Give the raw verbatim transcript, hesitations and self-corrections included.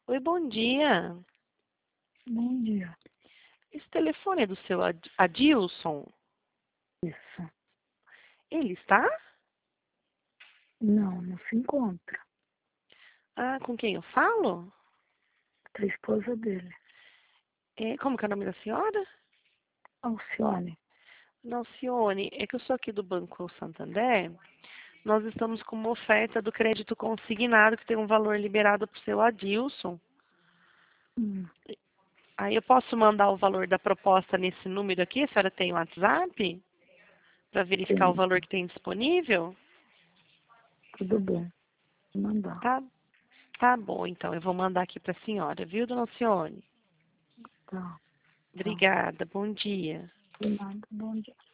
Oi, bom dia. Bom dia. Esse telefone é do seu Ad- Adilson? Isso. Ele está? Não, não se encontra. Ah, com quem eu falo? A esposa dele, É, como que é o nome da senhora? Alcione. Alcione, é que eu sou aqui do Banco Santander. Nós estamos com uma oferta do crédito consignado que tem um valor liberado para o seu Adilson. Hum, Aí eu posso mandar o valor da proposta nesse número aqui? A senhora tem o WhatsApp? Para verificar o tem. valor que tem disponível? Tudo bem. Vou mandar. Tá, tá bom, então. Eu vou mandar aqui para a senhora, viu, dona Alcione? Tá. Tchau. Obrigada, bom dia. De nada. Bom dia.